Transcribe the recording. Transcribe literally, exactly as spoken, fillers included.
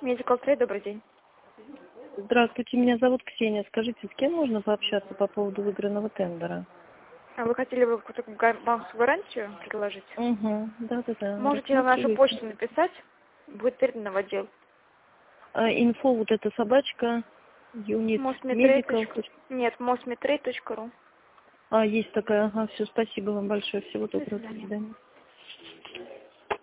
Medical Trade, добрый день. Здравствуйте, меня зовут Ксения. Скажите, с кем можно пообщаться по поводу выигранного тендера? А вы хотели бы какую-то гар- банковскую гарантию предложить? Угу, да-да-да. Можете на нашу почту написать, будет передано в отдел. А, инфо вот эта собачка, юнит, медикал. Mosmetrade. Нет, mosmetrade точка ру. А, есть такая, ага, все, спасибо вам большое, всего До доброго, до свидания. свидания.